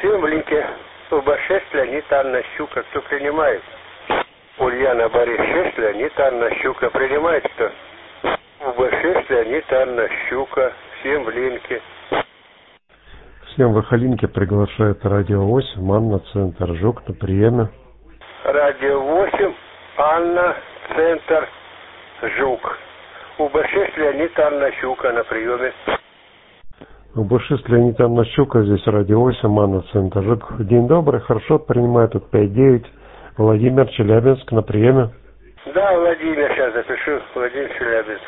Всем в линке УБ-6 Леонид Анна Щука. Кто принимает? Ульяна Борис 6 Леонид Анна Щука. Принимает кто? УБ-6 Леонид Анна Щука. Всем в линке. Всем в Ахалинке приглашает Радио 8, Анна, Центр Жук на приеме. Радио 8, Анна, Центр Жук. УБ-6 Леонид Анна Щука на приеме. УБ-6 Леонид Анна Щука, здесь Радио 8, Анна, Центр Жук. День добрый, хорошо, принимает тут 5-9. Владимир, Челябинск на приеме. Да, Владимир, сейчас запишу. Владимир, Челябинск.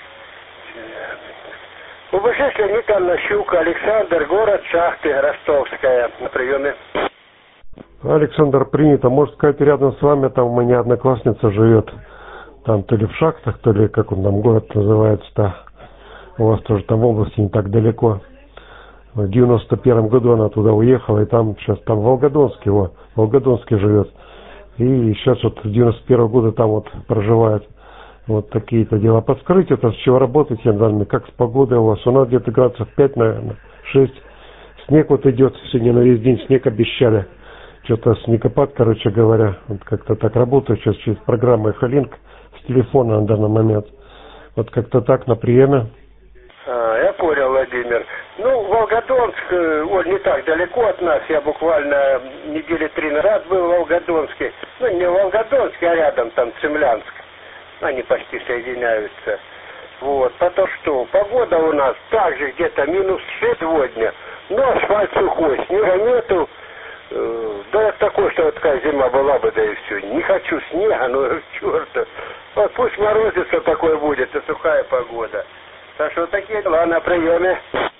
УБ-6 Леонид Анна Щука, Александр, город Шахты, Ростовская, на приеме. Александр, принято. Может сказать, рядом с вами там у меня одноклассница живет. Там то ли в Шахтах, то ли, как он там город называется-то. У вас тоже там в области не так далеко. В 91 году она туда уехала, и там сейчас там Волгодонский, Волгодонский живет. И сейчас вот с 91 года там вот проживает. Вот такие-то дела. Подскажите, это с чего работаете, Яндарми? Как с погодой у вас? У нас где-то градусов 5, наверное, 6. Снег вот идет, сегодня на весь день снег обещали. Что-то снегопад, короче говоря. Вот как-то так работаю сейчас через программу Эхолинк с телефона на данный момент. Вот как-то так на приеме. Я понял, Владимир. Ну, Волгодонск, он не так далеко от нас. Я буквально недели 3 назад был в Волгодонске. Ну, не в Волгодонске, а рядом там Цемлянск. Они почти соединяются. Вот. Потом что? Погода у нас также где-то минус 6 сегодня. Но асфальт сухой, снега нету. Да такой, что вот такая зима была бы, да и все. Не хочу снега, ну черт. Вот пусть морозится такое будет, и сухая погода. Так что такие дела на приеме.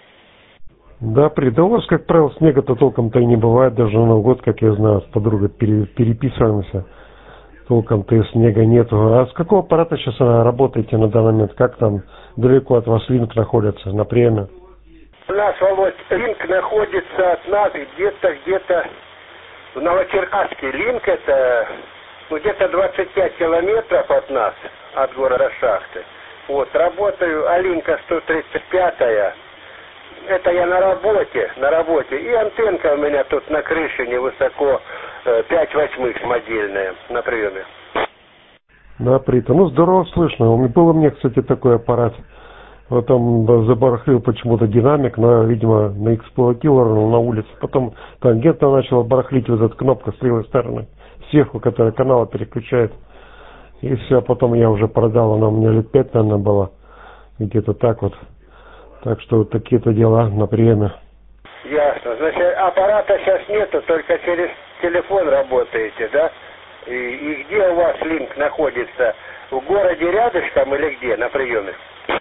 Да, у вас, как правило, снега-то толком-то и не бывает. Даже на Новый год, как я знаю, с подругой переписываемся. Толком-то и снега нету. А с какого аппарата сейчас работаете на данный момент? Как там далеко от вас линк находится на приеме? У нас, Володь, линк находится от нас где-то в Новочеркасске. Линк это где-то 25 километров от нас, от города Шахты. Вот, работаю, Алинка 135-я. Это я на работе. И антенка у меня тут на крыше невысоко, 5/8 модельная на приеме. Да, Прита. Ну, здорово слышно. Был у меня, кстати, такой аппарат. Вот там забарахлил почему-то динамик, но, видимо, наэксплуатировал на улице. Потом тангентно начала барахлить вот эта кнопка с левой стороны, сверху, которая каналы переключает. И все, потом я уже продал, она у меня лет 5, наверное, была. Где-то так вот. Так что вот такие-то дела на приеме. Ясно. Значит, аппарата сейчас нету, только через телефон работаете, да? И где у вас линк находится? В городе рядышком или где на приеме?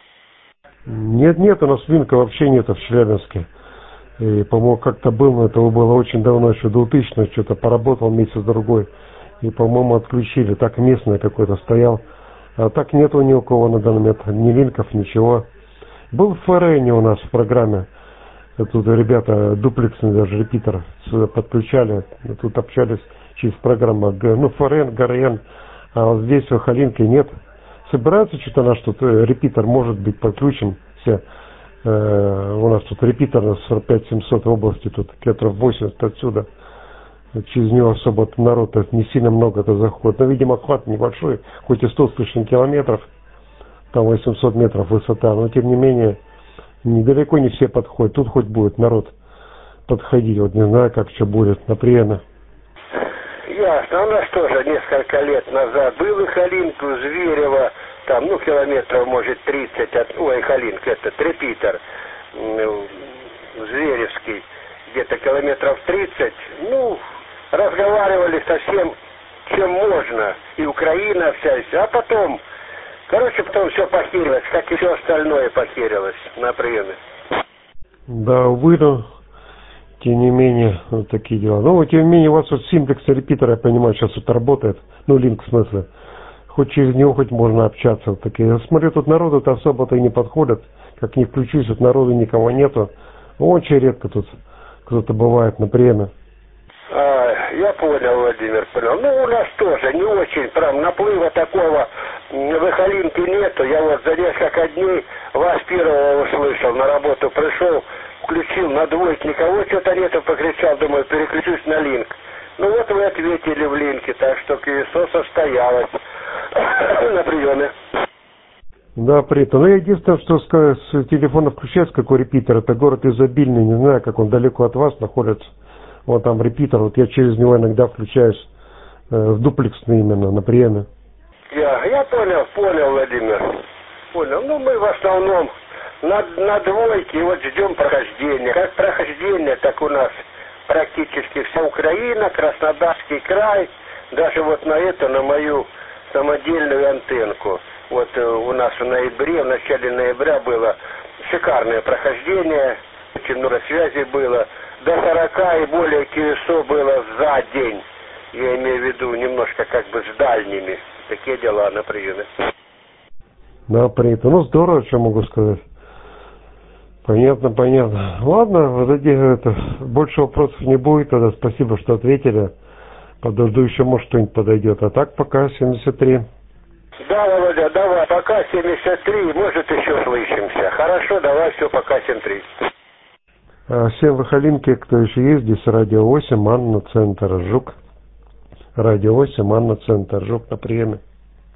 Нет, у нас линка вообще нету в Челябинске. И, по-моему, как-то был, но это было очень давно, еще 2000-х, что-то поработал месяц-другой. И, по-моему, отключили. Так местный какой-то стоял. А так нету ни у кого на данный момент ни линков, ничего. Был в ФРН у нас в программе. Тут ребята дуплексный даже репитер сюда подключали. Тут общались через программу. Ну, ФРН, ГРН. А вот здесь в Ахалинке нет. Собирается что-то наш тут репитер может быть подключен. Все. У нас тут репитер на 45-700 в области. Тут километров 80 отсюда. Через него особо народ не сильно много-то заходит. Но, видимо, охват небольшой. Хоть и 100 с лишним километров. Там 800 метров высота, но тем не менее недалеко не все подходят. Тут хоть будет народ подходить, вот не знаю, как что будет на приеме. Ясно, у нас тоже несколько лет назад был Эхолинк у Зверева, там, километров, может, 30 от, Эхолинк, это репитер, Зверевский, где-то километров 30, разговаривали совсем, чем можно, и Украина вся, а потом все похерилось, как и все остальное похерилось на приеме. Да, увы, но тем не менее, вот такие дела. Но тем не менее, у вас вот симплекс репитер, я понимаю, сейчас вот работает, линк в смысле. Хоть через него хоть можно общаться. Вот такие. Я смотрю, тут народу-то особо-то и не подходят. Как не включусь, тут народу никого нету. Очень редко тут кто-то бывает на приеме. Я понял, Владимир, понял. У нас тоже не очень, прям наплыва такого в Эхолинке нету. Я вот за несколько дней вас первого услышал, на работу пришел, включил на двойке, никого что-то нету, покричал, думаю, переключусь на линк. Ну вот вы ответили в линке, так что КСО состоялось на приеме. Да, принято. Ну, единственное, что с телефона включается, какой репитер, это город изобильный, не знаю, как он далеко от вас находится. Вот там репитер, вот я через него иногда включаюсь в дуплексный именно, на приеме. Я понял, Владимир. Понял. Ну, мы в основном на двойке, вот ждем прохождения. Как прохождение, так у нас практически вся Украина, Краснодарский край, даже вот на мою самодельную антенку. Вот у нас в начале ноября было шикарное прохождение, очень много связей было, до 40 и более КСО было за день. Я имею в виду немножко как бы с дальними. Такие дела на приеме. Да, принято. Ну, здорово, что могу сказать. Понятно. Ладно, больше вопросов не будет, тогда спасибо, что ответили. Подожду, еще может что-нибудь подойдет. А так пока 73. Да, Володя, давай, пока 73, может еще слышимся. Хорошо, давай, все, пока 73. Всем Выхолинки, кто еще есть, здесь Радио 8, Анна, Центр, Жук. Радио 8, Анна, Центр, Жук на приеме.